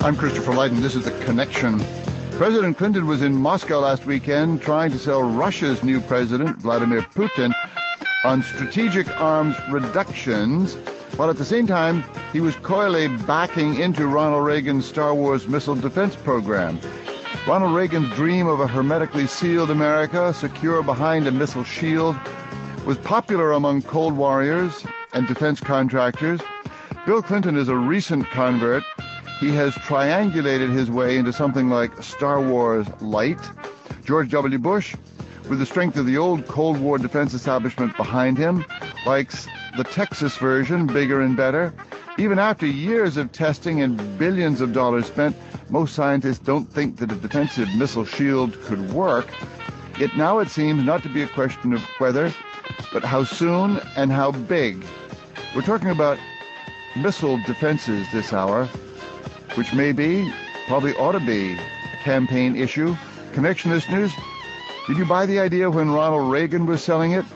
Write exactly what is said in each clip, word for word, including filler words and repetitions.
I'm Christopher Lydon. This is The Connection. President Clinton was in Moscow last weekend trying to sell Russia's new president, Vladimir Putin, on strategic arms reductions, while at the same time he was coyly backing into Ronald Reagan's Star Wars missile defense program. Ronald Reagan's dream of a hermetically sealed America, secure behind a missile shield, was popular among Cold Warriors and defense contractors. Bill Clinton is a recent convert. He has triangulated his way into something like Star Wars Light. George W. Bush, with the strength of the old Cold War defense establishment behind him, likes the Texas version, bigger and better. Even after years of testing and billions of dollars spent, most scientists don't think that a defensive missile shield could work. Yet now it seems not to be a question of whether, but how soon and how big. We're talking about missile defenses this hour, which may be, probably ought to be, a campaign issue. Connection listeners, did you buy the idea when Ronald Reagan was selling it?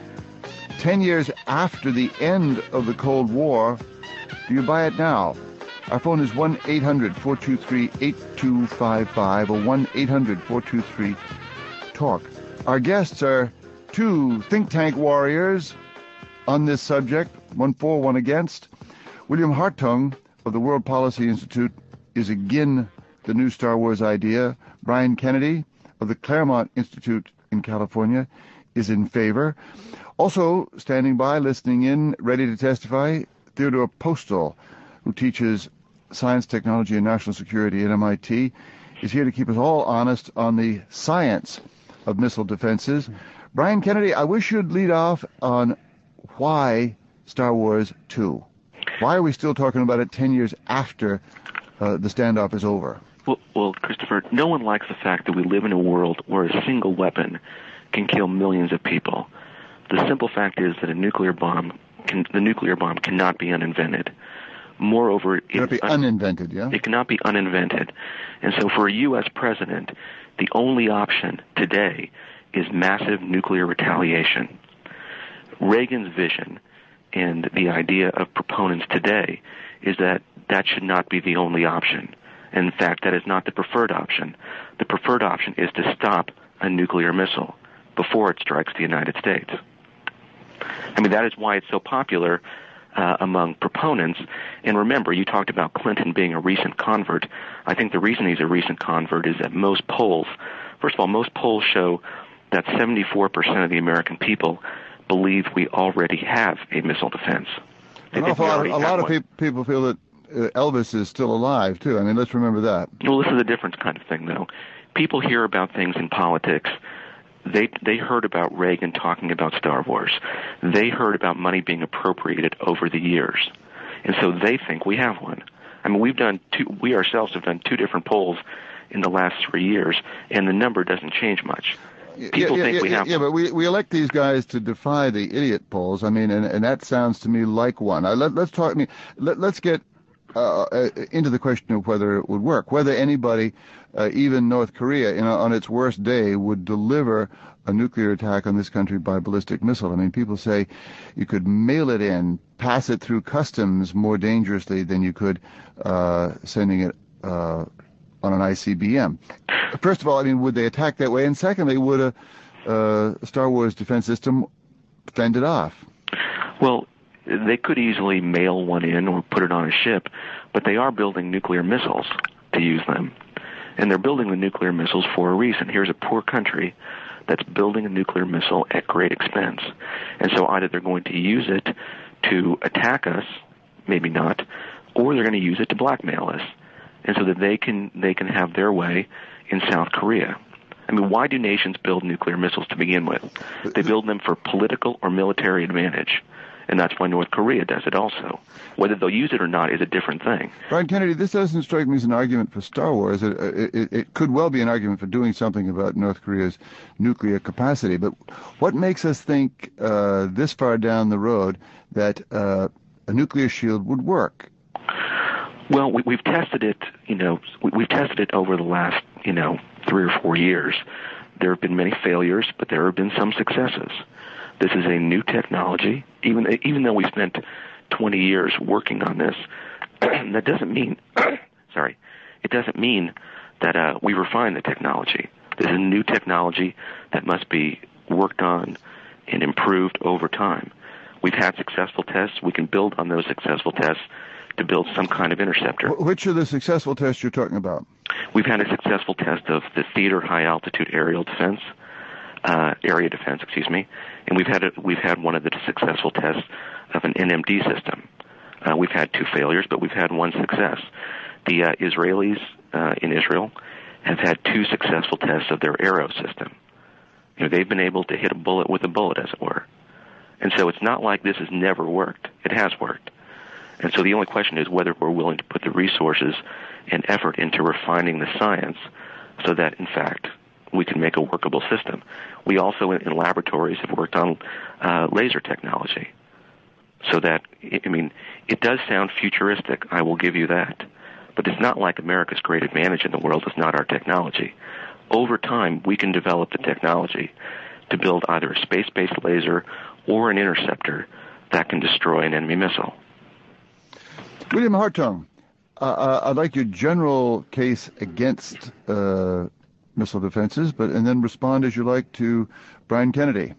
Ten years after the end of the Cold War, do you buy it now? Our phone is one eight hundred four two three eight two five five or one eight hundred four two three talk. Our guests are two think tank warriors on this subject, one for, one against. William Hartung of the World Policy Institute is again the new Star Wars idea. Brian Kennedy of the Claremont Institute in California is in favor. Also standing by, listening in, ready to testify, Theodore Postal, who teaches science, technology, and national security at M I T, is here to keep us all honest on the science of missile defenses. Brian Kennedy, I wish you'd lead off on why Star Wars two. Why are we still talking about it ten years after uh, the standoff is over? Well, well, Christopher, no one likes the fact that we live in a world where a single weapon can kill millions of people. The simple fact is that a nuclear bomb, can, the nuclear bomb cannot be uninvented. Moreover, it cannot be un- uninvented, yeah? It cannot be uninvented. And so for a U S president, the only option today is massive nuclear retaliation. Reagan's vision and the idea of proponents today is that that should not be the only option. In fact, that is not the preferred option. The preferred option is to stop a nuclear missile before it strikes the United States. I mean, that is why it's so popular uh, among proponents. And remember, you talked about Clinton being a recent convert. I think the reason he's a recent convert is that most polls, first of all, most polls show that seventy-four percent of the American people believe we already have a missile defense. An awful lot, a lot of pe- people feel that uh, Elvis is still alive, too. I mean, let's remember that. Well, this is a different kind of thing, though. People hear about things in politics. They they heard about Reagan talking about Star Wars. They heard about money being appropriated over the years. And so they think we have one. I mean, we've done two, we ourselves have done two different polls in the last three years, and the number doesn't change much. People yeah, yeah, think yeah, we have yeah, one. but we, we elect these guys to defy the idiot polls. I mean, and, and that sounds to me like one. Uh, let, let's talk. I mean, let, let's get uh, uh, into the question of whether it would work, whether anybody, uh, even North Korea, you know, on its worst day, would deliver a nuclear attack on this country by ballistic missile. I mean, people say you could mail it in, pass it through customs more dangerously than you could uh, sending it uh, on an I C B M. First of all, I mean, would they attack that way? And secondly, would a uh, Star Wars defense system fend it off? Well, they could easily mail one in or put it on a ship, but they are building nuclear missiles to use them. And they're building the nuclear missiles for a reason. Here's a poor country that's building a nuclear missile at great expense. And so either they're going to use it to attack us, maybe not, or they're going to use it to blackmail us, and so that they can they can have their way in South Korea. I mean, why do nations build nuclear missiles to begin with? They build them for political or military advantage, and that's why North Korea does it also. Whether they'll use it or not is a different thing. Brian Kennedy, this doesn't strike me as an argument for Star Wars. It, it, it could well be an argument for doing something about North Korea's nuclear capacity, but what makes us think uh, this far down the road that uh, a nuclear shield would work? Well, we, we've tested it, you know, we, we've tested it over the last, you know, three or four years. There have been many failures, but there have been some successes. This is a new technology. Even even though we spent twenty years working on this, that doesn't mean, sorry, it doesn't mean that uh, we refine the technology. This is new technology that must be worked on and improved over time. We've had successful tests. We can build on those successful tests to build some kind of interceptor. Which are the successful tests you're talking about? We've had a successful test of the Theater High Altitude Aerial Defense, uh, Area Defense, excuse me, and we've had a, we've had one of the successful tests of an N M D system. Uh, we've had two failures, but we've had one success. The uh, Israelis uh, in Israel have had two successful tests of their Arrow system. You know, they've been able to hit a bullet with a bullet, as it were. And so it's not like this has never worked. It has worked. And so the only question is whether we're willing to put the resources and effort into refining the science so that, in fact, we can make a workable system. We also, in, in laboratories, have worked on uh, laser technology. So that, I mean, it does sound futuristic, I will give you that. But it's not like America's great advantage in the world is not our technology. Over time, we can develop the technology to build either a space-based laser or an interceptor that can destroy an enemy missile. William Hartung, uh, I'd like your general case against uh, missile defenses, but and then respond as you like to Brian Kennedy.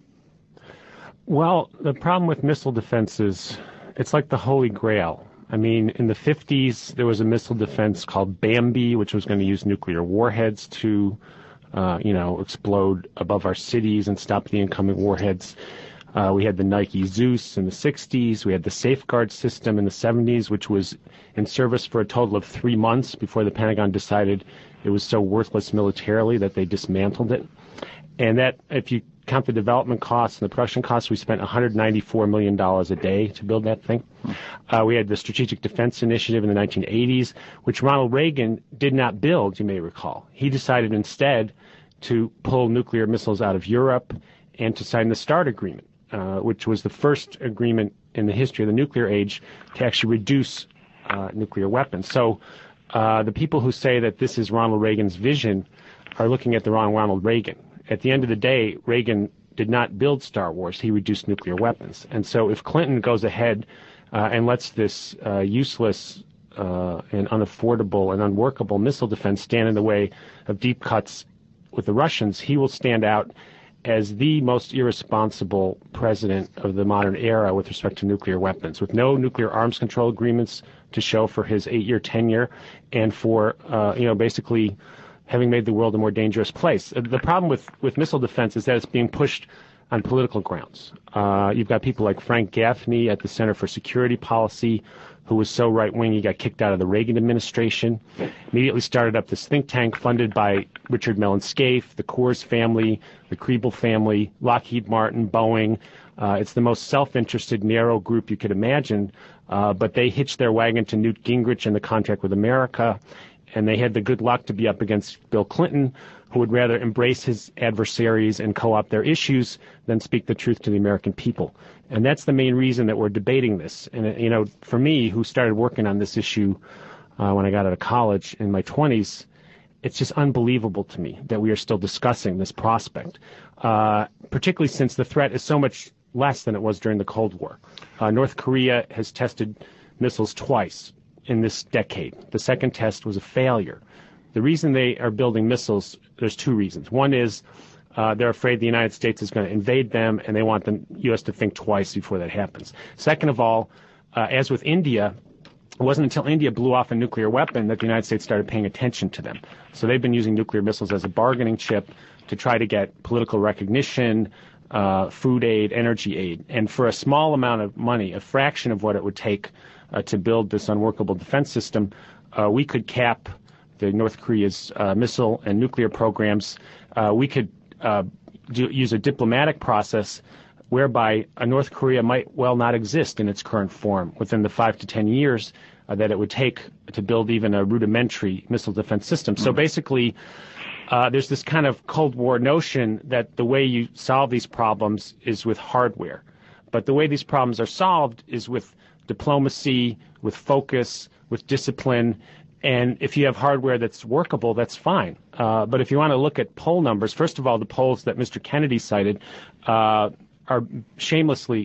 Well, the problem with missile defenses, it's like the Holy Grail. I mean, in the fifties, there was a missile defense called Bambi, which was going to use nuclear warheads to, uh, you know, explode above our cities and stop the incoming warheads. Uh, we had the Nike Zeus in the sixties. We had the Safeguard system in the seventies, which was in service for a total of three months before the Pentagon decided it was so worthless militarily that they dismantled it. And that, if you count the development costs and the production costs, we spent one hundred ninety-four million dollars a day to build that thing. Uh, we had the Strategic Defense Initiative in the nineteen eighties, which Ronald Reagan did not build, you may recall. He decided instead to pull nuclear missiles out of Europe and to sign the START agreement, uh, which was the first agreement in the history of the nuclear age to actually reduce uh, nuclear weapons. So uh, the people who say that this is Ronald Reagan's vision are looking at the wrong Ronald Reagan. At the end of the day, Reagan did not build Star Wars. He reduced nuclear weapons. And so if Clinton goes ahead uh, and lets this uh, useless uh, and unaffordable and unworkable missile defense stand in the way of deep cuts with the Russians, he will stand out as the most irresponsible president of the modern era with respect to nuclear weapons, with no nuclear arms control agreements to show for his eight-year tenure and for, uh, you know, basically having made the world a more dangerous place. The problem with, with missile defense is that it's being pushed on political grounds. Uh, you've got people like Frank Gaffney at the Center for Security Policy, who was so right-wing he got kicked out of the Reagan administration, immediately started up this think tank funded by Richard Mellon Scaife, the Coors family, the Kriebel family, Lockheed Martin, Boeing. Uh, it's the most self-interested, narrow group you could imagine, uh, but they hitched their wagon to Newt Gingrich and the contract with America, and they had the good luck to be up against Bill Clinton, who would rather embrace his adversaries and co-opt their issues than speak the truth to the American people. And that's the main reason that we're debating this. And, you know, for me, who started working on this issue uh, when I got out of college in my twenties, it's just unbelievable to me that we are still discussing this prospect, uh, particularly since the threat is so much less than it was during the Cold War. Uh, North Korea has tested missiles twice in this decade. The second test was a failure. The reason they are building missiles, there's two reasons. One is uh, they're afraid the United States is going to invade them, and they want the U S to think twice before that happens. Second of all, uh, as with India, it wasn't until India blew off a nuclear weapon that the United States started paying attention to them. So they've been using nuclear missiles as a bargaining chip to try to get political recognition, uh, food aid, energy aid. And for a small amount of money, a fraction of what it would take uh, to build this unworkable defense system, uh, we could cap the North Korea's uh, missile and nuclear programs. Uh, we could uh, do, use a diplomatic process whereby a North Korea might well not exist in its current form within the five to ten years uh, that it would take to build even a rudimentary missile defense system. So basically, uh, there's this kind of Cold War notion that the way you solve these problems is with hardware. But the way these problems are solved is with diplomacy, with focus, with discipline. And if you have hardware that's workable, that's fine. Uh, but if you want to look at poll numbers, first of all, the polls that Mister Kennedy cited uh, are shamelessly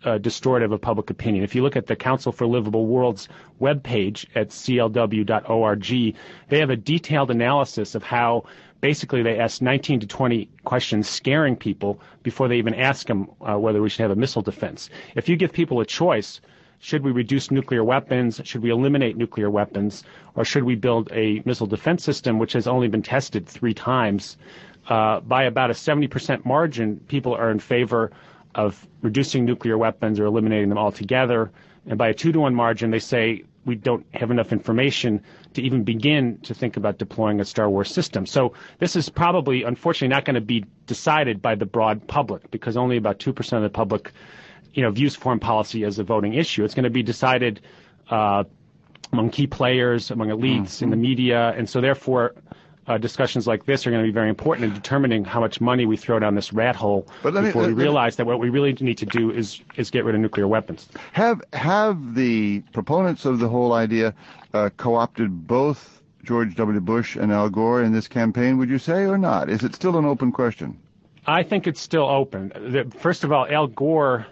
uh, distortive of public opinion. If you look at the Council for Livable World's webpage at c l w dot org, they have a detailed analysis of how basically they ask nineteen to twenty questions scaring people before they even ask them uh, whether we should have a missile defense. If you give people a choice, should we reduce nuclear weapons, should we eliminate nuclear weapons, or should we build a missile defense system which has only been tested three times, uh, by about a seventy percent margin, people are in favor of reducing nuclear weapons or eliminating them altogether. And by a two to one margin, they say we don't have enough information to even begin to think about deploying a Star Wars system. So this is probably, unfortunately, not going to be decided by the broad public because only about two percent of the public, you know, views foreign policy as a voting issue. It's going to be decided uh, among key players, among elites, mm-hmm. in the media, and so therefore uh, discussions like this are going to be very important in determining how much money we throw down this rat hole but before me, we realize that what we really need to do is is get rid of nuclear weapons. Have have the proponents of the whole idea uh, co-opted both George W. Bush and Al Gore in this campaign, would you say, or not? Is it still an open question? I think it's still open. The, first of all, Al Gore,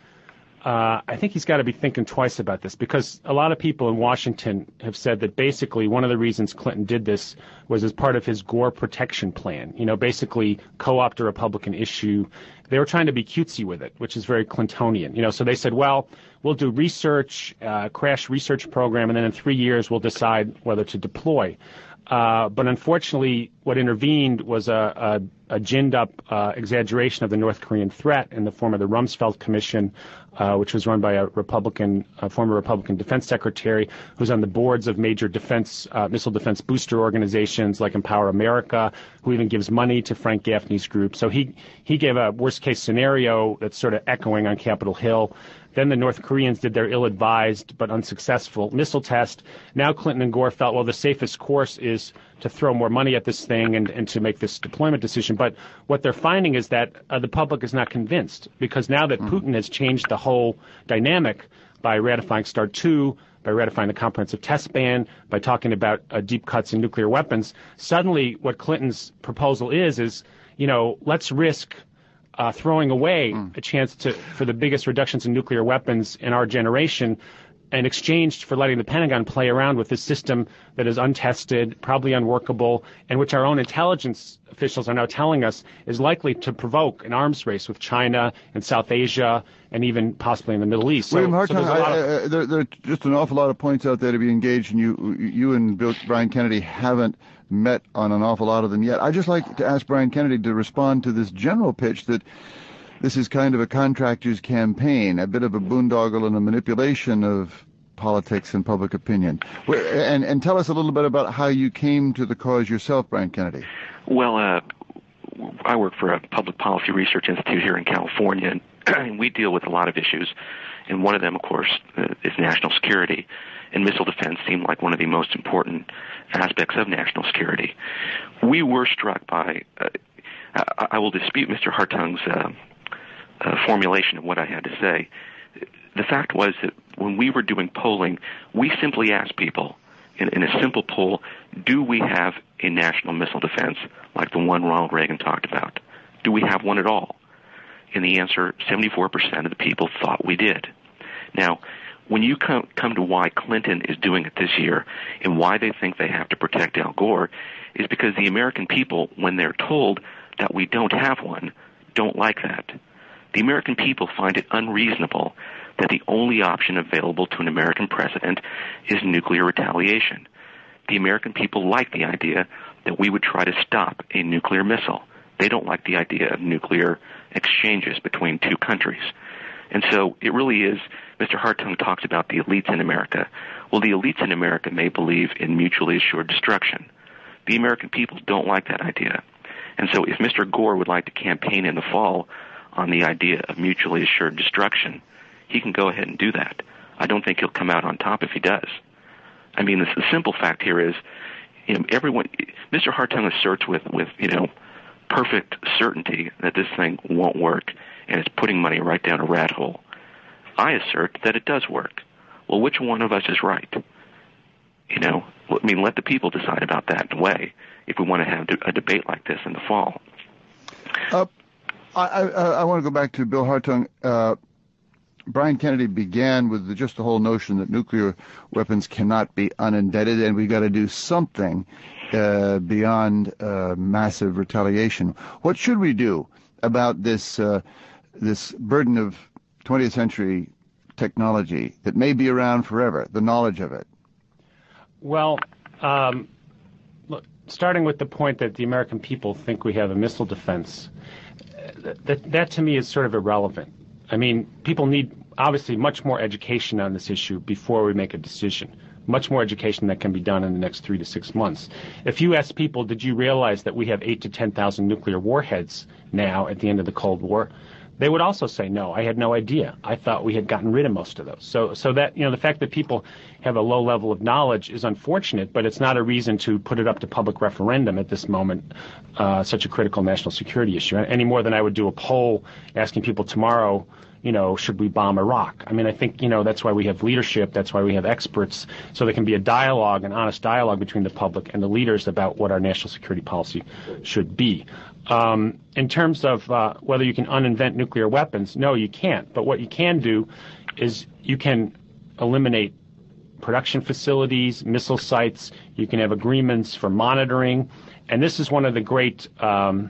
uh, I think he's got to be thinking twice about this because a lot of people in Washington have said that basically one of the reasons Clinton did this was as part of his Gore protection plan. You know, basically co-opt a Republican issue. They were trying to be cutesy with it, which is very Clintonian. You know, so they said, well, we'll do research, uh, crash research program, and then in three years we'll decide whether to deploy. Uh, but unfortunately, what intervened was a, a, a ginned-up uh, exaggeration of the North Korean threat in the form of the Rumsfeld Commission, uh, which was run by a Republican, a former Republican defense secretary who's on the boards of major defense, uh, missile defense booster organizations like Empower America, who even gives money to Frank Gaffney's group. So he, he gave a worst-case scenario that's sort of echoing on Capitol Hill. Then the North Koreans did their ill-advised but unsuccessful missile test. Now Clinton and Gore felt, well, the safest course is to throw more money at this thing and, and to make this deployment decision. But what they're finding is that uh, the public is not convinced because now that mm-hmm. Putin has changed the whole dynamic by ratifying START two, by ratifying the comprehensive test ban, by talking about uh, deep cuts in nuclear weapons, suddenly what Clinton's proposal is, is, you know, let's risk Uh, throwing away mm. a chance to for the biggest reductions in nuclear weapons in our generation in exchange for letting the Pentagon play around with this system that is untested, probably unworkable, and which our own intelligence officials are now telling us is likely to provoke an arms race with China and South Asia and even possibly in the Middle East. So, William Hartung, so I, uh, there, there are just an awful lot of points out there to be engaged, and you, you and Bill, Brian Kennedy haven't met on an awful lot of them yet. I'd just like to ask Brian Kennedy to respond to this general pitch that this is kind of a contractor's campaign, a bit of a boondoggle and a manipulation of politics and public opinion. And, and tell us a little bit about how you came to the cause yourself, Brian Kennedy. Well, uh, I work for a public policy research institute here in California, and we deal with a lot of issues. And one of them, of course, uh, is national security. And missile defense seemed like one of the most important aspects of national security. We were struck by, uh, I, I will dispute Mister Hartung's uh, uh, formulation of what I had to say. The fact was that when we were doing polling, we simply asked people in, in a simple poll, do we have a national missile defense like the one Ronald Reagan talked about? Do we have one at all? And the answer, seventy-four percent of the people thought we did. Now, when you come, come to why Clinton is doing it this year and why they think they have to protect Al Gore is because the American people, when they're told that we don't have one, don't like that. The American people find it unreasonable that the only option available to an American president is nuclear retaliation. The American people like the idea that we would try to stop a nuclear missile. They don't like the idea of nuclear exchanges between two countries. And so it really is, Mister Hartung talks about the elites in America. Well, the elites in America may believe in mutually assured destruction. The American people don't like that idea. And so if Mister Gore would like to campaign in the fall on the idea of mutually assured destruction, he can go ahead and do that. I don't think he'll come out on top if he does. I mean, the, the simple fact here is, you know, everyone, Mister Hartung asserts with, with, you know, perfect certainty that this thing won't work, and it's putting money right down a rat hole. I assert that it does work. Well, which one of us is right? You know, I mean, let the people decide about that in a way if we want to have a debate like this in the fall. Uh, I, I, I want to go back to Bill Hartung. Uh, Brian Kennedy began with the, just the whole notion that nuclear weapons cannot be uninvented, and we've got to do something uh, beyond uh, massive retaliation. What should we do about this uh, this burden of twentieth century technology that may be around forever, the knowledge of it? Well, um, look, starting with the point that the American people think we have a missile defense, that, that, that to me is sort of irrelevant. I mean, people need, obviously, much more education on this issue before we make a decision. Much more education that can be done in the next three to six months. If you ask people, did you realize that we have eight to ten thousand nuclear warheads now at the end of the Cold War? They would also say, no, I had no idea. I thought we had gotten rid of most of those. So, so that, you know, the fact that people have a low level of knowledge is unfortunate, but it's not a reason to put it up to public referendum at this moment, uh, such a critical national security issue, any more than I would do a poll asking people tomorrow, you know, should we bomb Iraq? I mean, I think, you know, that's why we have leadership, that's why we have experts, so there can be a dialogue, an honest dialogue between the public and the leaders about what our national security policy should be. Um, in terms of uh, whether you can uninvent nuclear weapons, no, you can't. But what you can do is you can eliminate production facilities, missile sites, you can have agreements for monitoring, and this is one of the great um,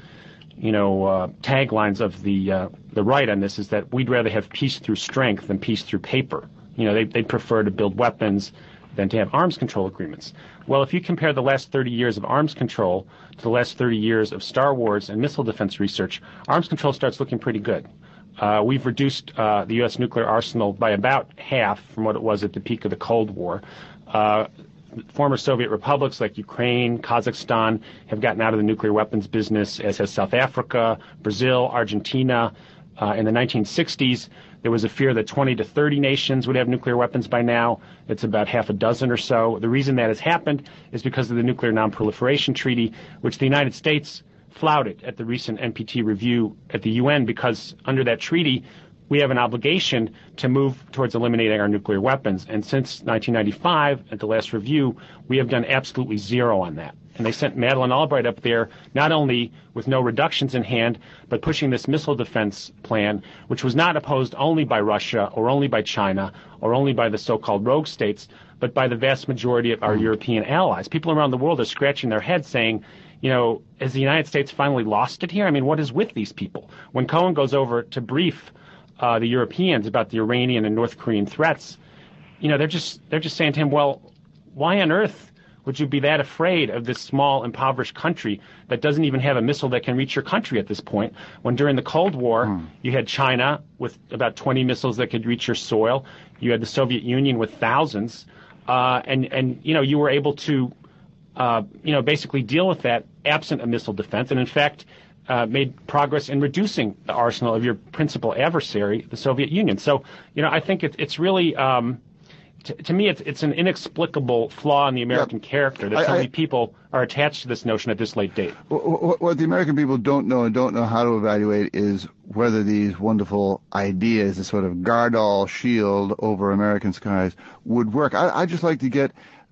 you know, uh, taglines of the uh, the right on this, is that we'd rather have peace through strength than peace through paper. You know, they they'd prefer to build weapons than to have arms control agreements. Well, if you compare the last thirty years of arms control to the last thirty years of Star Wars and missile defense research, arms control starts looking pretty good. Uh, we've reduced uh, the U S nuclear arsenal by about half from what it was at the peak of the Cold War. Uh, Former Soviet republics like Ukraine, Kazakhstan have gotten out of the nuclear weapons business, as has South Africa, Brazil, Argentina. Uh, in the nineteen sixties, there was a fear that twenty to thirty nations would have nuclear weapons by now. It's about half a dozen or so. The reason that has happened is because of the Nuclear Non-Proliferation Treaty, which the United States flouted at the recent N P T review at the U N, because under that treaty, we have an obligation to move towards eliminating our nuclear weapons. And since nineteen ninety-five, at the last review, we have done absolutely zero on that. And they sent Madeleine Albright up there, not only with no reductions in hand, but pushing this missile defense plan, which was not opposed only by Russia or only by China or only by the so-called rogue states, but by the vast majority of our mm. European allies. People around the world are scratching their heads saying, you know, has the United States finally lost it here? I mean, what is with these people? When Cohen goes over to brief Uh, the Europeans about the Iranian and North Korean threats, you know, they're just they're just saying to him, well, why on earth would you be that afraid of this small, impoverished country that doesn't even have a missile that can reach your country at this point, when during the Cold War, mm. you had China with about twenty missiles that could reach your soil, you had the Soviet Union with thousands, uh, and, and, you know, you were able to, uh, you know, basically deal with that absent a missile defense, and in fact, Uh, made progress in reducing the arsenal of your principal adversary, the Soviet Union. So, you know, I think it, it's really, um, t- to me, it's, it's an inexplicable flaw in the American yep. character that I, so many I, people are attached to this notion at this late date. What, what the American people don't know and don't know how to evaluate is whether these wonderful ideas, this sort of guard-all shield over American skies, would work. I, I'd just like to get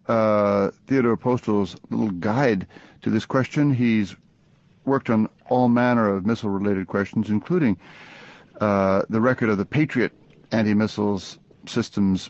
uh, Theodore Postel's little guide to this question. He's worked on all manner of missile-related questions, including uh, the record of the Patriot anti-missiles systems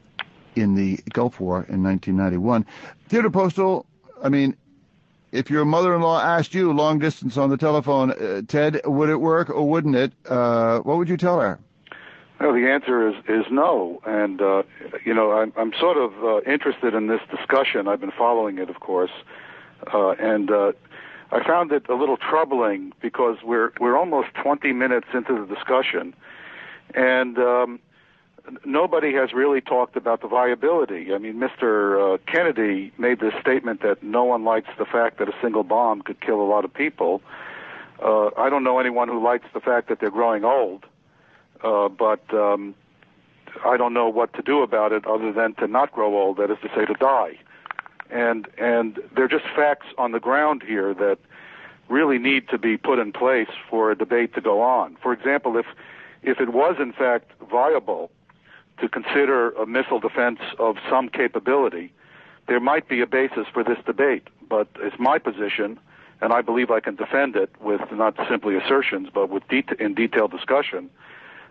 in the Gulf War in nineteen ninety-one. Theodore Postel, I mean, if your mother-in-law asked you long distance on the telephone, uh, Ted, would it work or wouldn't it? Uh, what would you tell her? Well, the answer is, is no. And, uh, you know, I'm, I'm sort of uh, interested in this discussion. I've been following it, of course. Uh, and uh, I found it a little troubling because we're we're almost twenty minutes into the discussion, and um, nobody has really talked about the viability. I mean, Mister Uh, Kennedy made this statement that no one likes the fact that a single bomb could kill a lot of people. Uh, I don't know anyone who likes the fact that they're growing old, uh, but um, I don't know what to do about it other than to not grow old, that is to say, to die. And and they're just facts on the ground here that really need to be put in place for a debate to go on. For example, if if it was in fact viable to consider a missile defense of some capability, there might be a basis for this debate. But it's my position, and I believe I can defend it with not simply assertions, but with det- in detailed discussion,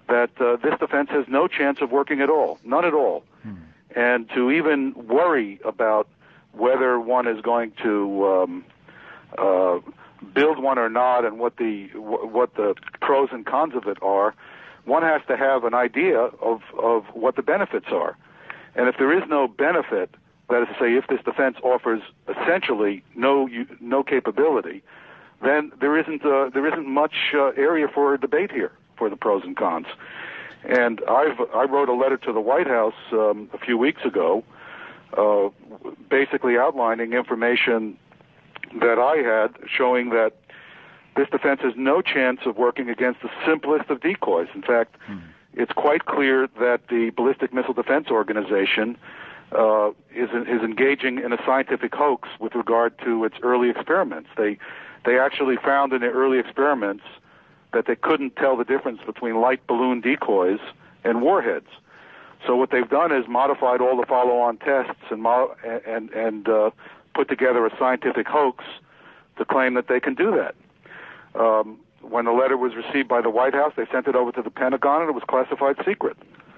that uh, this defense has no chance of working at all, none at all. Hmm. And to even worry about whether one is going to um, uh, build one or not, and what the what the pros and cons of it are, one has to have an idea of of what the benefits are. And if there is no benefit, that is to say, if this defense offers essentially no no capability, then there isn't uh, there isn't much uh, area for a debate here for the pros and cons. And I've I wrote a letter to the White House um, a few weeks ago, uh, basically outlining information that I had showing that this defense has no chance of working against the simplest of decoys. In fact, hmm. it's quite clear that the Ballistic Missile Defense Organization uh, is is engaging in a scientific hoax with regard to its early experiments. They they actually found in their early experiments that they couldn't tell the difference between light balloon decoys and warheads. So what they've done is modified all the follow-on tests and mo- and and uh, put together a scientific hoax to claim that they can do that. Um, when the letter was received by the White House, they sent it over to the Pentagon, and it was classified secret.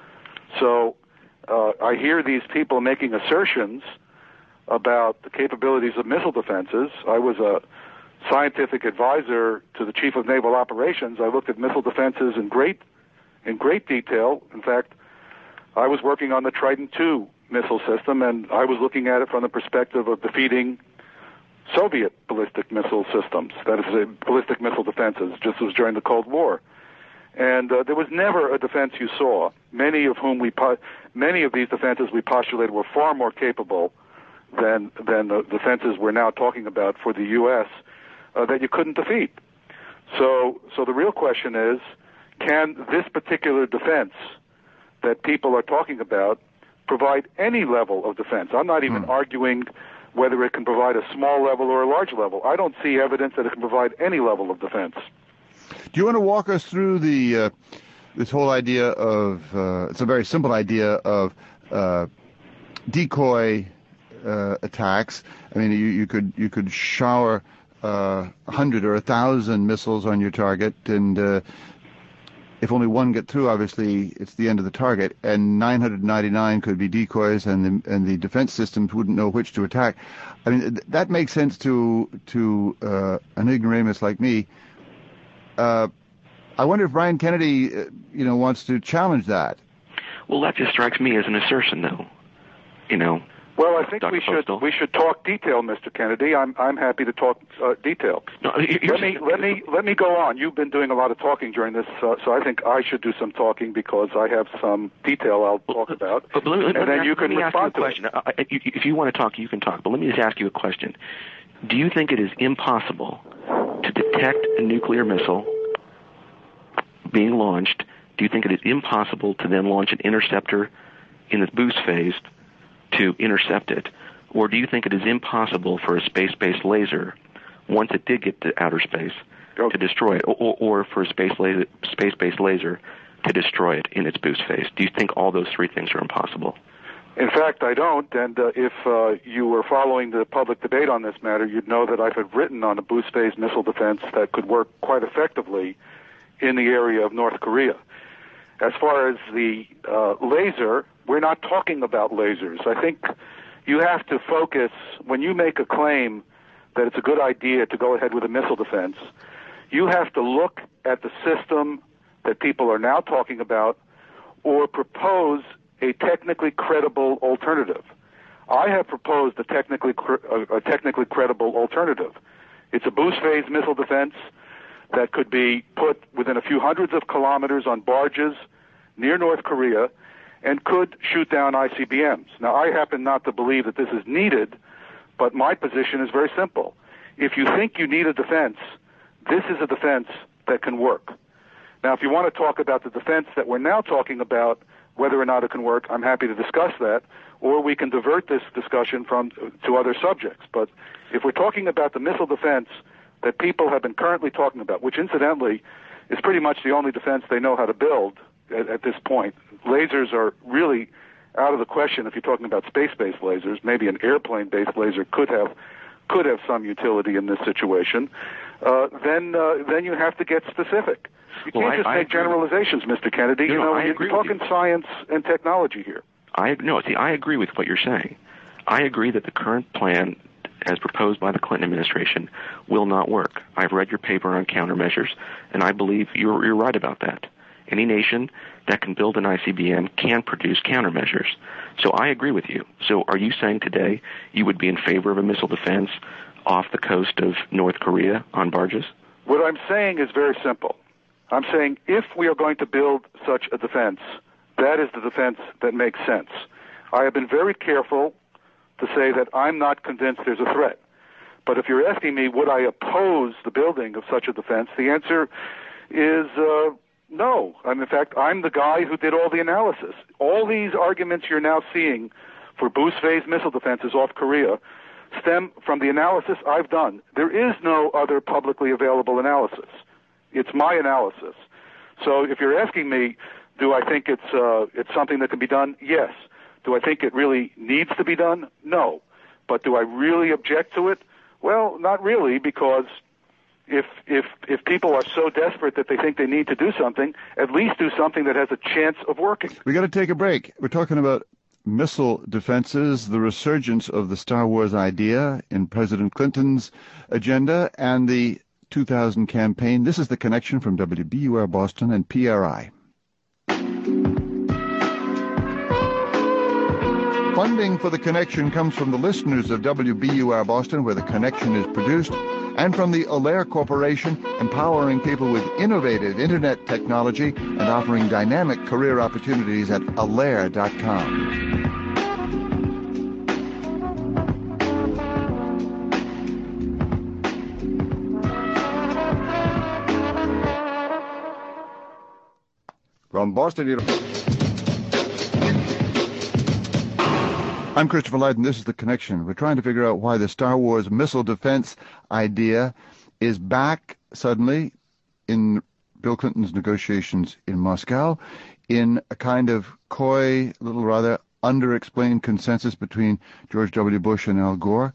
So uh, I hear these people making assertions about the capabilities of missile defenses. I was a scientific advisor to the Chief of Naval Operations. I looked at missile defenses in great, in great detail. In fact, I was working on the Trident two missile system, and I was looking at it from the perspective of defeating Soviet ballistic missile systems, that is, uh, ballistic missile defenses, just as during the Cold War. And uh, there was never a defense you saw, many of whom we, po- many of these defenses we postulated were far more capable than than the defenses we're now talking about for the U S, uh, that you couldn't defeat. So, so the real question is, can this particular defense that people are talking about provide any level of defense? I'm not even hmm. arguing whether it can provide a small level or a large level. I don't see evidence that it can provide any level of defense. Do you want to walk us through the uh, this whole idea of, uh, it's a very simple idea of uh, decoy uh, attacks. I mean, you, you could you could shower uh, a hundred or a thousand missiles on your target, and uh, if only one get through, obviously it's the end of the target, and nine hundred ninety-nine could be decoys, and the and the defense systems wouldn't know which to attack. I mean, th- that makes sense to to uh, an ignoramus like me. Uh, I wonder if Brian Kennedy, uh, you know, wants to challenge that. Well, that just strikes me as an assertion, though. You know. Well, I think Doctor we should Postal. we should talk detail, Mister Kennedy. I'm I'm happy to talk uh, detail. No, let me let me let me go on. You've been doing a lot of talking during this, uh, so I think I should do some talking because I have some detail I'll talk about, but, but let me, and let then me you ask, can let me respond ask you a question. to it. I, if you want to talk, you can talk. But let me just ask you a question. Do you think it is impossible to detect a nuclear missile being launched? Do you think it is impossible to then launch an interceptor in the boost phase to intercept it? Or do you think it is impossible for a space-based laser, once it did get to outer space, oh. to destroy it, or, or for a space laser, space-based laser to destroy it in its boost phase? Do you think all those three things are impossible? In fact, I don't, and uh, if uh, you were following the public debate on this matter, you'd know that I've written on a boost phase missile defense that could work quite effectively in the area of North Korea. As far as the uh, laser, we're not talking about lasers. I think you have to focus, when you make a claim that it's a good idea to go ahead with a missile defense, you have to look at the system that people are now talking about or propose a technically credible alternative. I have proposed a technically a technically credible alternative. It's a boost phase missile defense that could be put within a few hundreds of kilometers on barges near North Korea and could shoot down I C B Ms. Now, I happen not to believe that this is needed, but my position is very simple. If you think you need a defense, this is a defense that can work. Now, if you want to talk about the defense that we're now talking about, whether or not it can work, I'm happy to discuss that, or we can divert this discussion from to other subjects. But if we're talking about the missile defense that people have been currently talking about, which incidentally is pretty much the only defense they know how to build at, at this point. Lasers are really out of the question if you're talking about space-based lasers. Maybe an airplane-based laser could have could have some utility in this situation. Uh, then uh, then you have to get specific. You well, can't I, just I make agree. generalizations, Mister Kennedy. No, you no, know, I you're agree with talking you. science and technology here. I no, see, I agree with what you're saying. I agree that the current plan, as proposed by the Clinton administration, will not work. I've read your paper on countermeasures, and I believe you're, you're right about that. Any nation that can build an I C B M can produce countermeasures. So I agree with you. So are you saying today you would be in favor of a missile defense off the coast of North Korea on barges? What I'm saying is very simple. I'm saying if we are going to build such a defense, that is the defense that makes sense. I have been very careful to say that I'm not convinced there's a threat. But if you're asking me, would I oppose the building of such a defense, the answer is uh, no. And in fact, I'm the guy who did all the analysis. All these arguments you're now seeing for boost phase missile defenses off Korea stem from the analysis I've done. There is no other publicly available analysis. It's my analysis. So if you're asking me, do I think it's uh, it's something that can be done? Yes. Do I think it really needs to be done? No. But do I really object to it? Well, not really, because if if if people are so desperate that they think they need to do something, at least do something that has a chance of working. We got to take a break. We're talking about missile defenses, the resurgence of the Star Wars idea in President Clinton's agenda, and the two thousand campaign. This is The Connection from W B U R Boston and P R I. Funding for The Connection comes from the listeners of W B U R Boston, where The Connection is produced, and from the Alair Corporation, empowering people with innovative Internet technology and offering dynamic career opportunities at alair dot com. From Boston, University. I'm Christopher Lydon. This is The Connection. We're trying to figure out why the Star Wars missile defense idea is back suddenly in Bill Clinton's negotiations in Moscow in a kind of coy, little rather underexplained consensus between George W. Bush and Al Gore.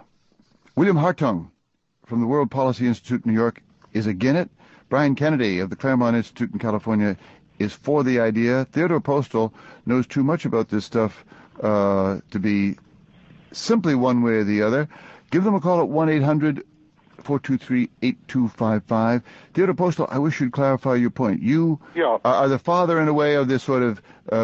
William Hartung from the World Policy Institute in New York is against it. Brian Kennedy of the Claremont Institute in California is for the idea. Theodore Postal knows too much about this stuff uh, to be simply one way or the other. Give them a call at one eight hundred four two three eight two five five. Theodore Postal, I wish you'd clarify your point. You yeah. are the father, in a way, of this sort of uh,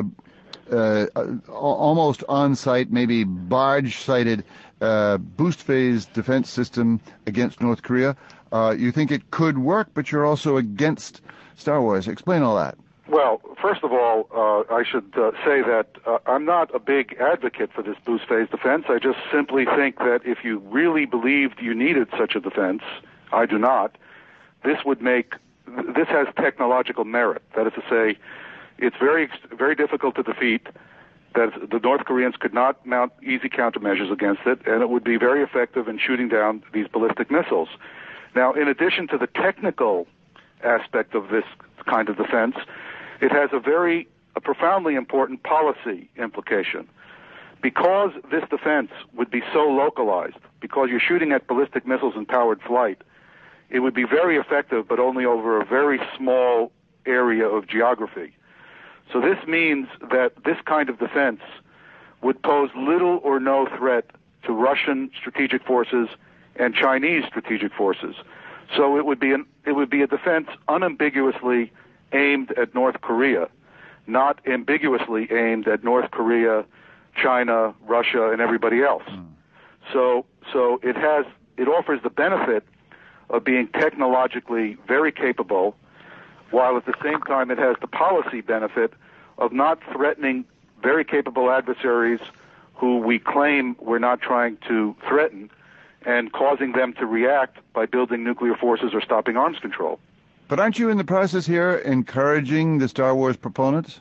uh, almost on-site, maybe barge-sighted uh, boost phase defense system against North Korea. Uh, you think it could work, but you're also against Star Wars. Explain all that. Well, first of all, uh, I should uh, say that uh, I'm not a big advocate for this boost phase defense. I just simply think that if you really believed you needed such a defense, I do not, this would make, this has technological merit. That is to say, it's very, very difficult to defeat, that the North Koreans could not mount easy countermeasures against it, and it would be very effective in shooting down these ballistic missiles. Now, in addition to the technical aspect of this kind of defense, it has a very a profoundly important policy implication. Because this defense would be so localized, because you're shooting at ballistic missiles in powered flight, it would be very effective, but only over a very small area of geography. So this means that this kind of defense would pose little or no threat to Russian strategic forces and Chinese strategic forces. So it would be an, it would be a defense unambiguously aimed at North Korea, not ambiguously aimed at North Korea, China, Russia, and everybody else. Mm. So, so it has, it offers the benefit of being technologically very capable, while at the same time it has the policy benefit of not threatening very capable adversaries who we claim we're not trying to threaten, and causing them to react by building nuclear forces or stopping arms control. But aren't you in the process here encouraging the Star Wars proponents?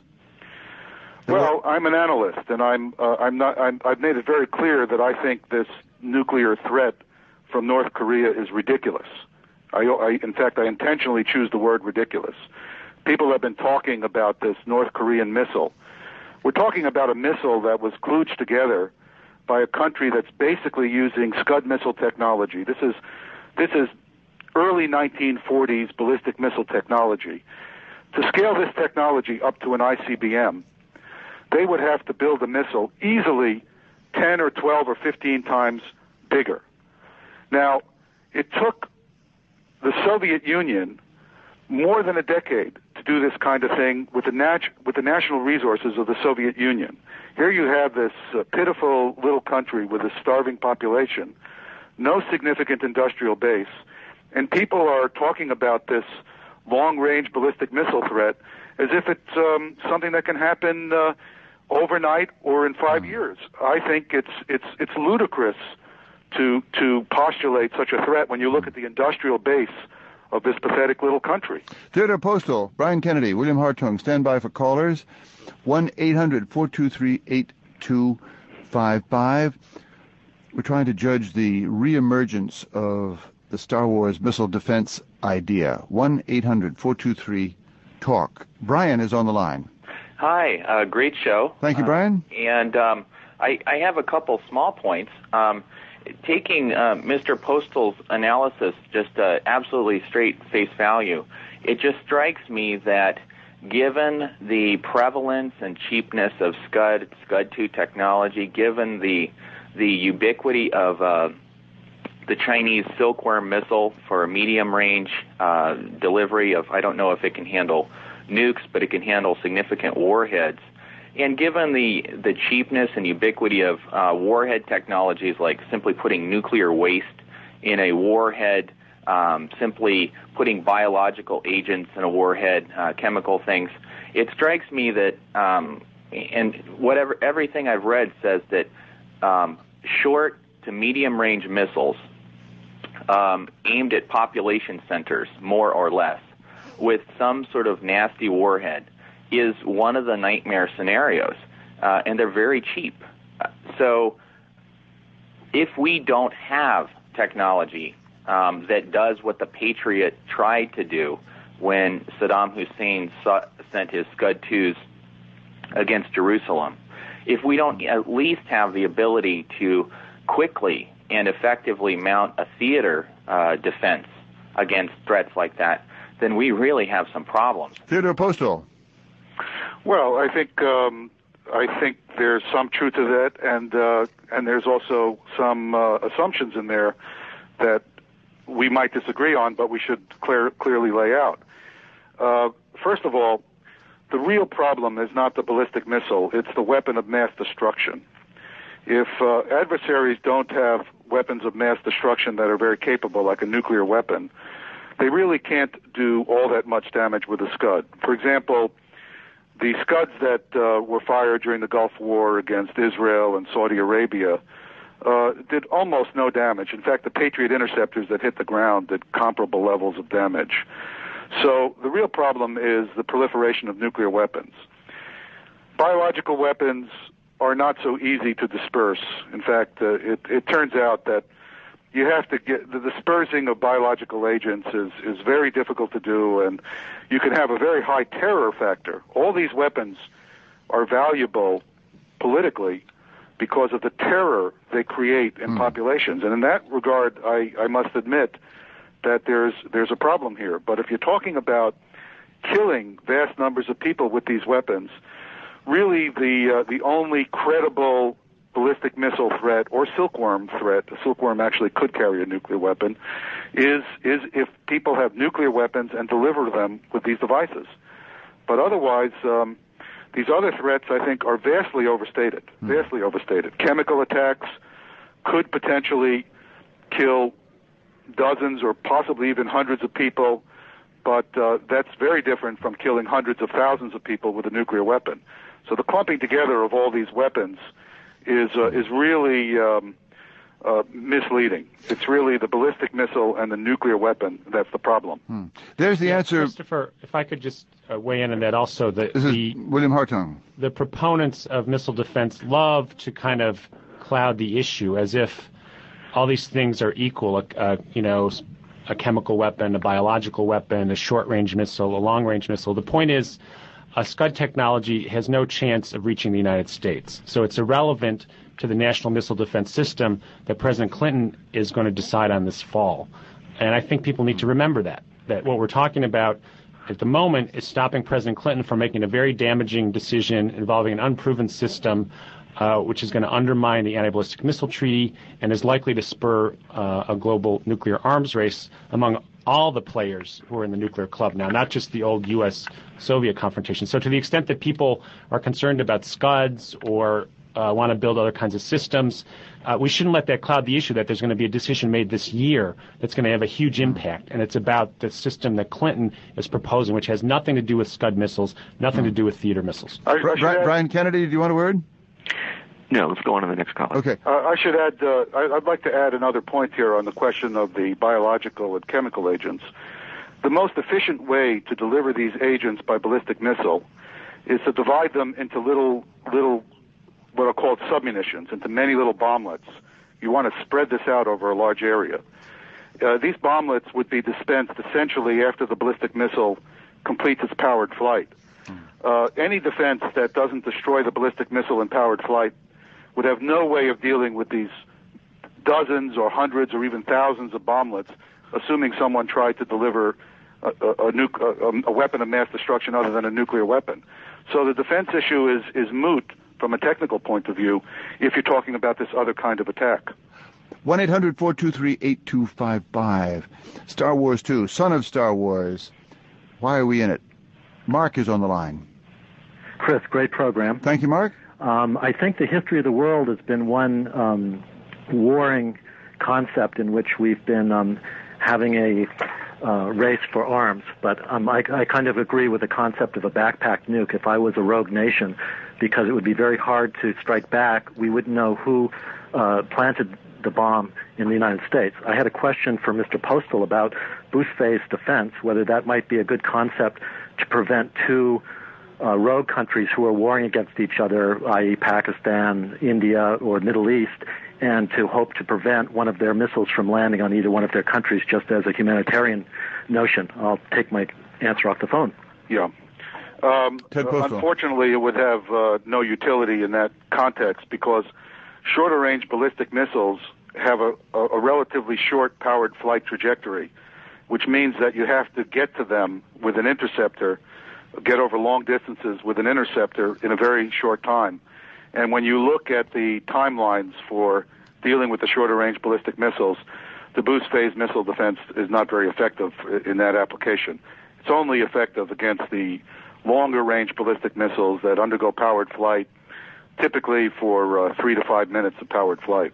Well, I'm an analyst, and I'm uh, I'm not. I'm, I've made it very clear that I think this nuclear threat from North Korea is ridiculous. I, I, in fact, I intentionally choose the word ridiculous. People have been talking about this North Korean missile. We're talking about a missile that was kludged together by a country that's basically using Scud missile technology. This is this is early nineteen forties ballistic missile technology. To scale this technology up to an I C B M, they would have to build a missile easily ten or twelve or fifteen times bigger. Now, it took the Soviet Union more than a decade to do this kind of thing with the, nat- with the national resources of the Soviet Union. Here you have this uh, pitiful little country with a starving population, no significant industrial base, and people are talking about this long-range ballistic missile threat as if it's um, something that can happen uh, overnight or in five mm. years. I think it's it's it's ludicrous to to postulate such a threat when you look at the industrial base of this pathetic little country. Theodore Postal, Brian Kennedy, William Hartung, stand by for callers. one eight hundred four two three eight two five five. We're trying to judge the reemergence of the Star Wars missile defense idea. one eight hundred four two three talk. Brian is on the line. Hi, uh, great show. Thank you, Brian. Uh, and um, I, I have a couple small points. Um, taking uh, Mister Postal's analysis just uh, absolutely straight face value, it just strikes me that given the prevalence and cheapness of Scud, Scud two technology, given the the ubiquity of uh, the Chinese Silkworm missile for medium-range uh, delivery of, I don't know if it can handle nukes, but it can handle significant warheads. And given the, the cheapness and ubiquity of uh, warhead technologies like simply putting nuclear waste in a warhead, um, simply putting biological agents in a warhead, uh, chemical things, it strikes me that, um, and whatever everything I've read says that um, short to medium-range missiles um, aimed at population centers, more or less, with some sort of nasty warhead, is one of the nightmare scenarios, uh, and they're very cheap. Uh, so if we don't have technology um, that does what the Patriot tried to do when Saddam Hussein saw, sent his Scud twos against Jerusalem, if we don't at least have the ability to quickly and effectively mount a theater uh, defense against threats like that, then we really have some problems. Theodore Postal. Well, I think um, I think there's some truth to that, and uh, and there's also some uh, assumptions in there that we might disagree on, but we should clear, clearly lay out. Uh, first of all, the real problem is not the ballistic missile; it's the weapon of mass destruction. If uh, adversaries don't have weapons of mass destruction that are very capable, like a nuclear weapon, they really can't do all that much damage with a Scud. For example, the Scuds that uh, were fired during the Gulf War against Israel and Saudi Arabia uh, did almost no damage. In fact, the Patriot interceptors that hit the ground did comparable levels of damage. So the real problem is the proliferation of nuclear weapons. Biological weapons are not so easy to disperse. In fact, uh, it, it turns out that you have to get the dispersing of biological agents is, is very difficult to do, and you can have a very high terror factor. All these weapons are valuable politically because of the terror they create in mm. populations. And in that regard, I, I must admit that there's there's a problem here. But if you're talking about killing vast numbers of people with these weapons, really the uh, the only credible ballistic missile threat or silkworm threat, a silkworm actually could carry a nuclear weapon, is is if people have nuclear weapons and deliver them with these devices. But otherwise, um, these other threats, I think, are vastly overstated, mm. vastly overstated. Chemical attacks could potentially kill dozens or possibly even hundreds of people, but uh, that's very different from killing hundreds of thousands of people with a nuclear weapon. So the clumping together of all these weapons is uh, is really um, uh, misleading. It's really the ballistic missile and the nuclear weapon that's the problem. Hmm. There's the yeah, answer. Christopher, if I could just uh, weigh in on that also. The, this the, is William Hartung. The proponents of missile defense love to kind of cloud the issue as if all these things are equal, uh, you know, a chemical weapon, a biological weapon, a short-range missile, a long-range missile. The point is, Uh, Scud technology has no chance of reaching the United States. So it's irrelevant to the National Missile Defense System that President Clinton is going to decide on this fall. And I think people need to remember that, that what we're talking about at the moment is stopping President Clinton from making a very damaging decision involving an unproven system, uh, which is going to undermine the Anti-Ballistic Missile Treaty and is likely to spur uh, a global nuclear arms race among all the players who are in the nuclear club now, not just the old U S Soviet confrontation. So to the extent that people are concerned about Scuds or uh, want to build other kinds of systems, uh, we shouldn't let that cloud the issue that there's going to be a decision made this year that's going to have a huge impact. And it's about the system that Clinton is proposing, which has nothing to do with Scud missiles, nothing to do with theater missiles. I, I Brian, Brian Kennedy, do you want a word? No, let's go on to the next caller. Okay. Uh, I should add, uh, I, I'd like to add another point here on the question of the biological and chemical agents. The most efficient way to deliver these agents by ballistic missile is to divide them into little, little, what are called submunitions, into many little bomblets. You want to spread this out over a large area. Uh, these bomblets would be dispensed essentially after the ballistic missile completes its powered flight. Uh, any defense that doesn't destroy the ballistic missile in powered flight would have no way of dealing with these dozens or hundreds or even thousands of bomblets, assuming someone tried to deliver a, a, a, nuc- a, a weapon of mass destruction other than a nuclear weapon. So the defense issue is, is moot from a technical point of view if you're talking about this other kind of attack. one eight hundred four two three eight two five five. Star Wars two, Son of Star Wars. Why are we in it? Mark is on the line. Chris, great program. Thank you, Mark. Um, I think the history of the world has been one um, warring concept in which we've been um, having a uh, race for arms. But um, I, I kind of agree with the concept of a backpack nuke. If I was a rogue nation, because it would be very hard to strike back, we wouldn't know who uh, planted the bomb in the United States. I had a question for Mister Postal about boost phase defense, whether that might be a good concept to prevent two Uh, rogue countries who are warring against each other, that is. Pakistan, India, or Middle East, and to hope to prevent one of their missiles from landing on either one of their countries just as a humanitarian notion. I'll take my answer off the phone. Yeah. Um, Ted Postal. Unfortunately, it would have uh, no utility in that context because shorter-range ballistic missiles have a, a, a relatively short powered flight trajectory, which means that you have to get to them with an interceptor, get over long distances with an interceptor in a very short time. And when you look at the timelines for dealing with the shorter-range ballistic missiles, the boost phase missile defense is not very effective in that application. It's only effective against the longer-range ballistic missiles that undergo powered flight, typically for uh, three to five minutes of powered flight.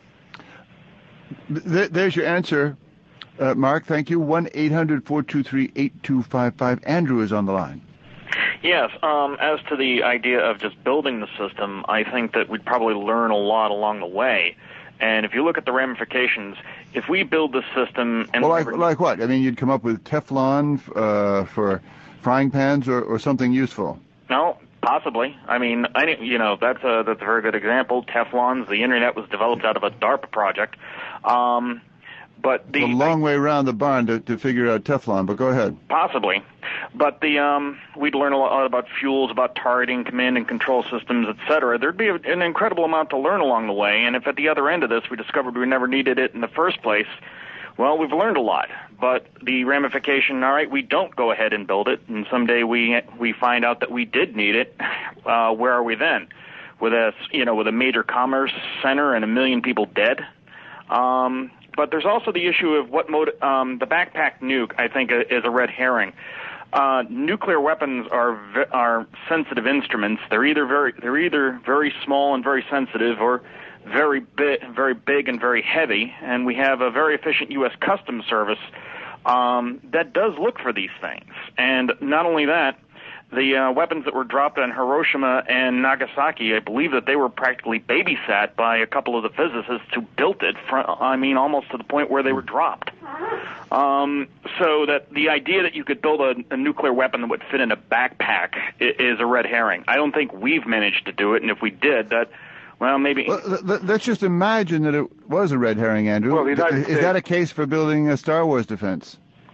Th- there's your answer, uh, Mark. Thank you. one eight hundred four two three eight two five five. Andrew is on the line. Yes, um, as to the idea of just building the system, I think that we'd probably learn a lot along the way. And if you look at the ramifications, if we build the system... and Well, like, like what? I mean, you'd come up with Teflon uh, for frying pans or, or something useful. No, possibly. I mean, I, you know, that's a, that's a very good example. Teflons, the Internet was developed out of a DARPA project. Um, but the, a long way around the barn to, to figure out Teflon, but go ahead. Possibly. But the um, we'd learn a lot about fuels, about targeting, command and control systems, et cetera. There'd be a, an incredible amount to learn along the way. And if at the other end of this we discovered we never needed it in the first place, well, we've learned a lot. But the ramification, all right, we don't go ahead and build it, and someday we we find out that we did need it. Uh, where are we then? With a you know with a major commerce center and a million people dead. Um, but there's also the issue of what mode um, the backpack nuke, I think, is a red herring. Uh, nuclear weapons are are sensitive instruments. They're either very they're either very small and very sensitive, or very big, very big and very heavy. And we have a very efficient U S Customs Service um, that does look for these things. And not only that, the uh, weapons that were dropped on Hiroshima and Nagasaki, I believe that they were practically babysat by a couple of the physicists who built it, from, I mean, almost to the point where they were dropped. Um, so that the idea that you could build a, a nuclear weapon that would fit in a backpack is a red herring. I don't think we've managed to do it, and if we did, that, well, maybe... Well, let's just imagine that it was a red herring, Andrew. Well, the United is States... that a case for building a Star Wars defense?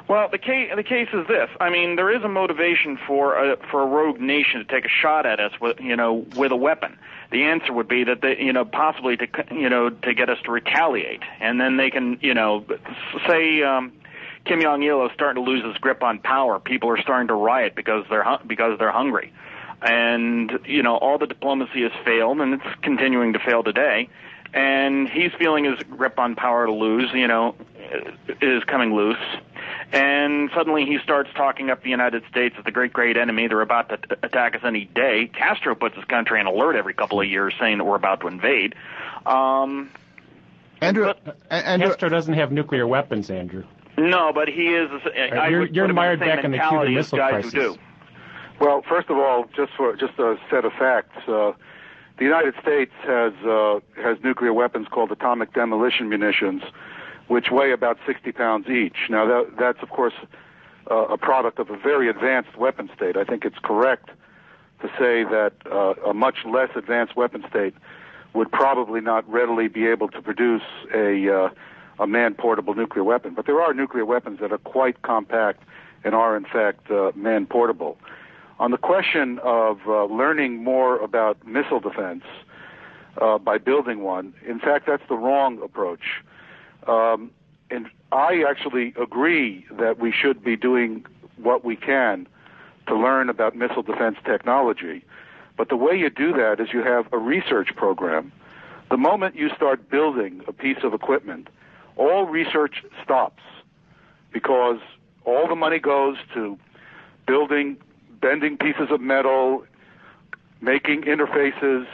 Well, the case the case is this. I mean, there is a motivation for a for a rogue nation to take a shot at us with you know with a weapon. The answer would be that they you know possibly to you know to get us to retaliate, and then they can you know say um, Kim Jong Il is starting to lose his grip on power. People are starting to riot because they're because they're hungry, and you know all the diplomacy has failed, and it's continuing to fail today. And he's feeling his grip on power to lose, you know, is coming loose. And suddenly he starts talking up the United States as the great, great enemy. They're about to t- attack us any day. Castro puts his country on alert every couple of years saying that we're about to invade. Um, Andrew, but, Andrew, Castro doesn't have nuclear weapons, Andrew. No, but he is. Uh, I you're would you're put him mired in the same back in the mentality Cuban as Missile guys Crisis. Who do. Well, first of all, just for just a set of facts, uh, the United States has uh, has nuclear weapons called atomic demolition munitions, which weigh about sixty pounds each. Now, that, that's of course uh, a product of a very advanced weapon state. I think it's correct to say that uh, a much less advanced weapon state would probably not readily be able to produce a uh, a man-portable nuclear weapon. But there are nuclear weapons that are quite compact and are in fact uh, man-portable. On the question of uh, learning more about missile defense uh, by building one, in fact, that's the wrong approach. Um, and I actually agree that we should be doing what we can to learn about missile defense technology. But the way you do that is you have a research program. The moment you start building a piece of equipment, all research stops because all the money goes to building bending pieces of metal, making interfaces,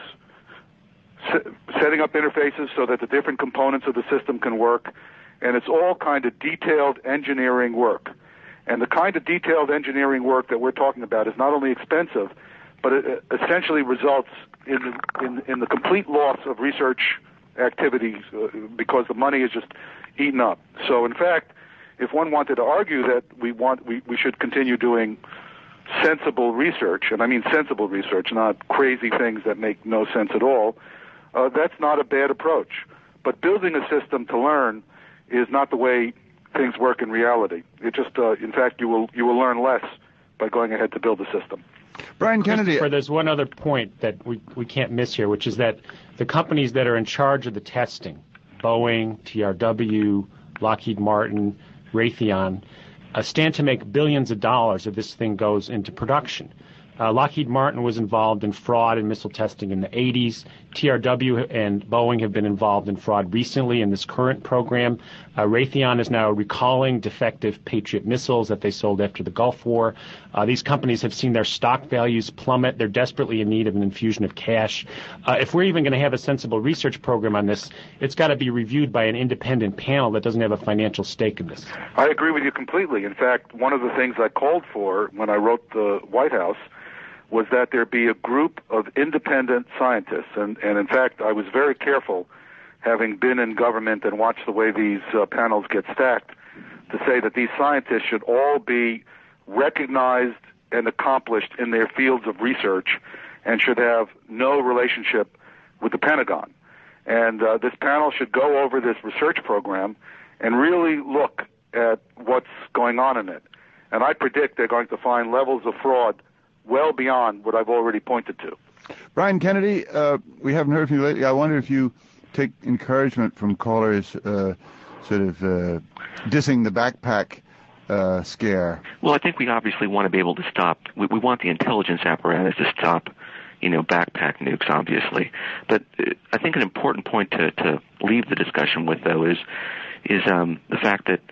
setting up interfaces so that the different components of the system can work, and it's all kind of detailed engineering work. And the kind of detailed engineering work that we're talking about is not only expensive, but it essentially results in, in, in the complete loss of research activities uh, because the money is just eaten up. So, in fact, if one wanted to argue that we want we, we should continue doing sensible research, and I mean sensible research, not crazy things that make no sense at all, uh, that's not a bad approach. But building a system to learn is not the way things work in reality. It just, uh, in fact, you will you will learn less by going ahead to build a system. Brian Kennedy. There's one other point that we, we can't miss here, which is that the companies that are in charge of the testing, Boeing, T R W, Lockheed Martin, Raytheon, Uh, stand to make billions of dollars if this thing goes into production. Uh, Lockheed Martin was involved in fraud and missile testing in the eighties. T R W and Boeing have been involved in fraud recently in this current program. Uh, Raytheon is now recalling defective Patriot missiles that they sold after the Gulf War. Uh, these companies have seen their stock values plummet. They're desperately in need of an infusion of cash. Uh, if we're even going to have a sensible research program on this, it's got to be reviewed by an independent panel that doesn't have a financial stake in this. I agree with you completely. In fact, one of the things I called for when I wrote the White House was that there be a group of independent scientists. And, and in fact, I was very careful, having been in government and watched the way these uh, panels get stacked, to say that these scientists should all be recognized and accomplished in their fields of research and should have no relationship with the Pentagon. And uh, this panel should go over this research program and really look at what's going on in it. And I predict they're going to find levels of fraud well beyond what I've already pointed to. Brian Kennedy, uh, we haven't heard from you lately. I wonder if you take encouragement from callers uh, sort of uh, dissing the backpack uh, scare. Well, I think we obviously want to be able to stop. We, we want the intelligence apparatus to stop, you know, backpack nukes, obviously. But uh, I think an important point to, to leave the discussion with, though, is is um, the fact that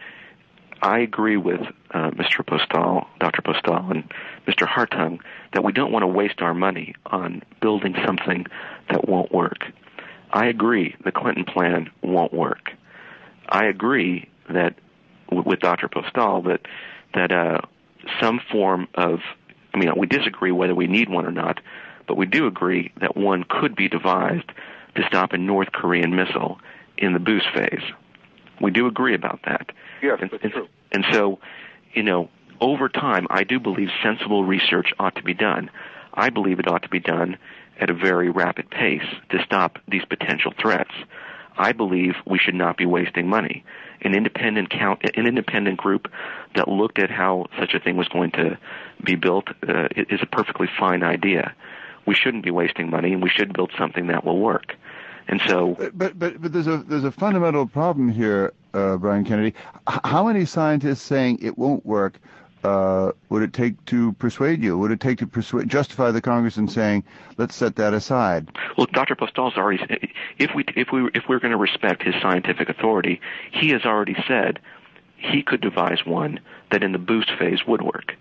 I agree with uh, Mister Postal, Doctor Postal, and Mister Hartung that we don't want to waste our money on building something that won't work. I agree the Clinton plan won't work. I agree that w- with Doctor Postal that that uh, some form of, I mean, we disagree whether we need one or not, but we do agree that one could be devised to stop a North Korean missile in the boost phase. We do agree about that. Yes, and, that's and, true. And so, you know, over time, I do believe sensible research ought to be done. I believe it ought to be done at a very rapid pace to stop these potential threats. I believe we should not be wasting money. An independent count, an independent group that looked at how such a thing was going to be built uh, is a perfectly fine idea. We shouldn't be wasting money, and we should build something that will work. And so, but but but there's a there's a fundamental problem here, uh, Brian Kennedy. H- how many scientists saying it won't work uh, would it take to persuade you? Would it take to persuade justify the Congress in saying let's set that aside? Well, Doctor Postol's already, if we if we if we're going to respect his scientific authority, he has already said he could devise one that in the boost phase would work.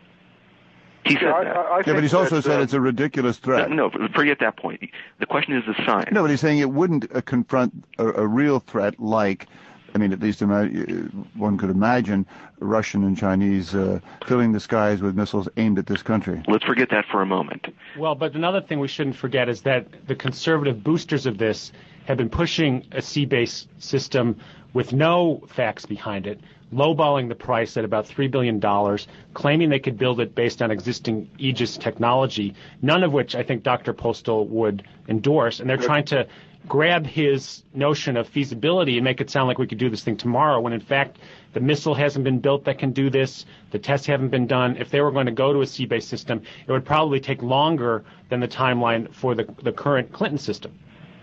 He said yeah, I, that. I, I yeah, but he's also that, said uh, it's a ridiculous threat. No, forget that point. The question is the science. No, but he's saying it wouldn't uh, confront a, a real threat like, I mean, at least ima- one could imagine Russian and Chinese uh, filling the skies with missiles aimed at this country. Let's forget that for a moment. Well, but another thing we shouldn't forget is that the conservative boosters of this have been pushing a sea-based system with no facts behind it, lowballing the price at about three billion dollars, claiming they could build it based on existing Aegis technology, none of which I think Doctor Postol would endorse. And they're trying to grab his notion of feasibility and make it sound like we could do this thing tomorrow, when in fact the missile hasn't been built that can do this, the tests haven't been done. If they were going to go to a sea-based system, it would probably take longer than the timeline for the, the current Clinton system.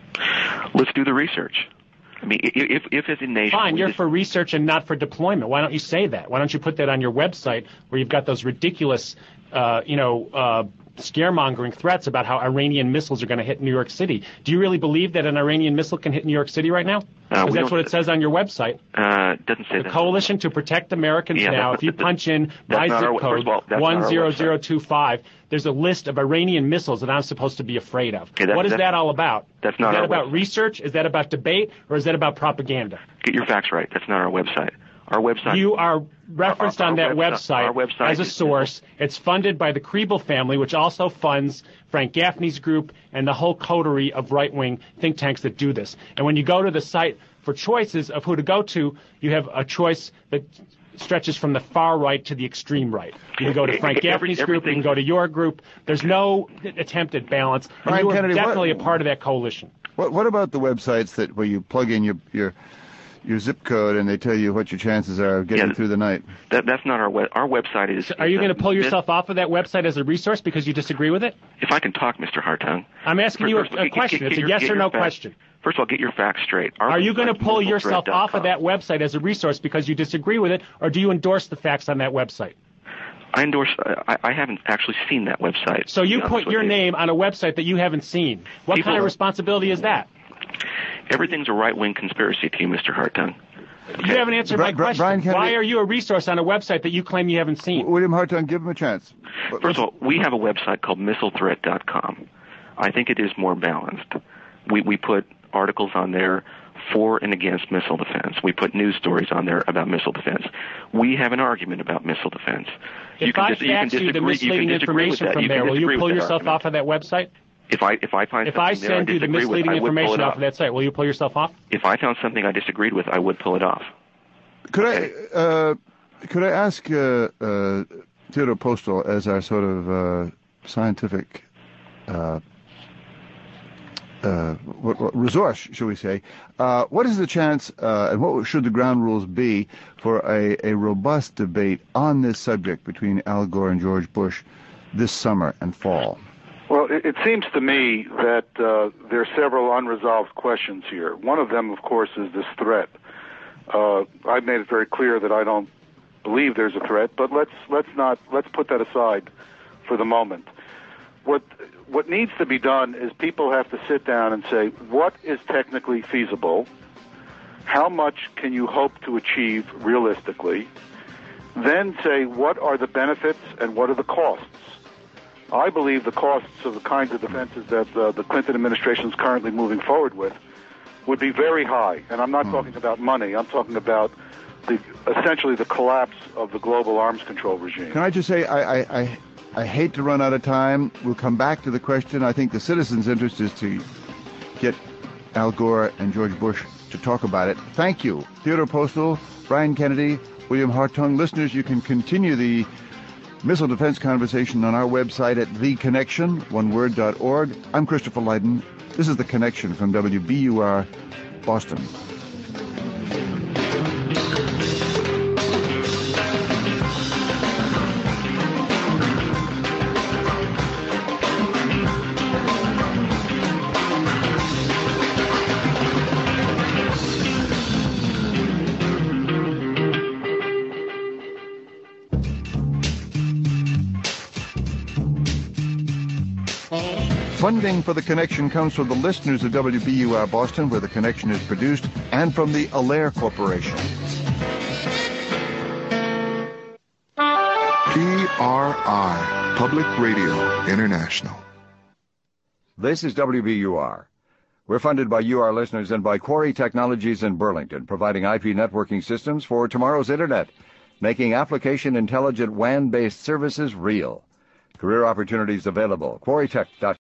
Let's do the research. I mean, if if as a nation... Fine, you're just, for research and not for deployment. Why don't you say that? Why don't you put that on your website where you've got those ridiculous, uh, you know, uh, scaremongering threats about how Iranian missiles are going to hit New York City? Do you really believe that an Iranian missile can hit New York City right now? Because uh, that's what it says on your website. Uh, doesn't say the that. The Coalition to Protect Americans yeah, Now, if you punch in my zip our, code, all, one zero zero two five, there's a list of Iranian missiles that I'm supposed to be afraid of. Okay, that, what is that all about? That's not Is that our about website. research? Is that about debate? Or is that about propaganda? Get your facts right. That's not our website. Our website. You are referenced our, our, on that website, website, our website as a source. It's funded by the Kriebel family, which also funds Frank Gaffney's group and the whole coterie of right-wing think tanks that do this. And when you go to the site for choices of who to go to, you have a choice that stretches from the far right to the extreme right. You can go to Frank Gaffney's Every, group, you can go to your group. There's no attempt at balance. And Brian you are Kennedy, definitely what, a part of that coalition. What, what about the websites that where you plug in your your your zip code and they tell you what your chances are of getting yeah, through the night? That, that's not our web. Our website is... So are you going to pull yourself off of that website as a resource because you disagree with it? If I can talk, Mister Hartung. I'm asking you a, a question. Get, get, it's a yes or no facts, question. First of all, get your facts straight. Our are you going to pull yourself off of that website as a resource because you disagree with it, or do you endorse the facts on that website? I endorse. Uh, I, I haven't actually seen that website. So you put your you. name on a website that you haven't seen. What People, kind of responsibility is that? Everything's a right-wing conspiracy to you, Mister Hartung. Okay. You haven't answered Brian, my question. Brian Kennedy, why are you a resource on a website that you claim you haven't seen? William Hartung, give him a chance. First of all, we have a website called missile threat dot com. I think it is more balanced. We we put articles on there for and against missile defense. We put news stories on there about missile defense. We have an argument about missile defense. If you can I dis- you can fax you the misleading information from you there, will you pull yourself argument. off of that website? If I if I find if I send you the misleading with, information off of that site, will you pull yourself off? If I found something I disagreed with, I would pull it off. Could okay. I uh, could I ask uh, uh, Theodore Postol, as our sort of uh, scientific uh, uh, what, what, resource, shall we say, uh, what is the chance, uh, and what should the ground rules be for a, a robust debate on this subject between Al Gore and George Bush this summer and fall? Well, it, it seems to me that uh, there are several unresolved questions here. One of them, of course, is this threat. Uh, I've made it very clear that I don't believe there's a threat, but let's let's not let's put that aside for the moment. What what needs to be done is people have to sit down and say, what is technically feasible? How much can you hope to achieve realistically? Then say, what are the benefits and what are the costs? I believe the costs of the kinds of defenses that uh, the Clinton administration is currently moving forward with would be very high. And I'm not mm. talking about money. I'm talking about the essentially the collapse of the global arms control regime. Can I just say, I, I, I, I hate to run out of time. We'll come back to the question. I think the citizens' interest is to get Al Gore and George Bush to talk about it. Thank you. Theodore Postol, Brian Kennedy, William Hartung. Listeners, you can continue the missile defense conversation on our website at the connection one word dot org. I'm Christopher Lydon. This is The Connection from W B U R Boston. Funding for The Connection comes from the listeners of W B U R Boston, where The Connection is produced, and from the Allaire Corporation. P R I, Public Radio International. This is W B U R. We're funded by you, our listeners, and by Quarry Technologies in Burlington, providing I P networking systems for tomorrow's Internet, making application intelligent W A N-based services real. Career opportunities available. quarry tech dot com.